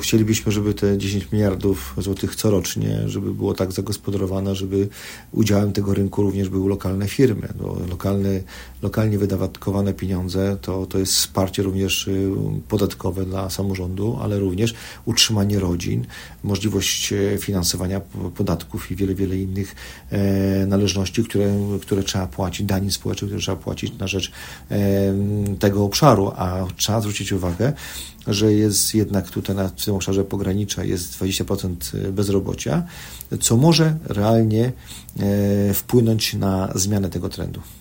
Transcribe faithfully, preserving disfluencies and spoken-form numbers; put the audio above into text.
Chcielibyśmy, żeby te dziesięć miliardów złotych corocznie, żeby było tak zagospodarowane, żeby udziałem tego rynku również były lokalne firmy. Bo lokalne, lokalnie wydatkowane pieniądze to, to jest wsparcie również podatkowe dla samorządu, ale również utrzymanie rodzin, możliwość finansowania podatków i wiele, wiele innych należności, które, które trzeba płacić, danin społecznych, które trzeba płacić na rzecz tego obszaru. A trzeba zwrócić uwagę, że jest jednak tutaj na w tym obszarze pogranicza jest dwadzieścia procent bezrobocia, co może realnie wpłynąć na zmianę tego trendu.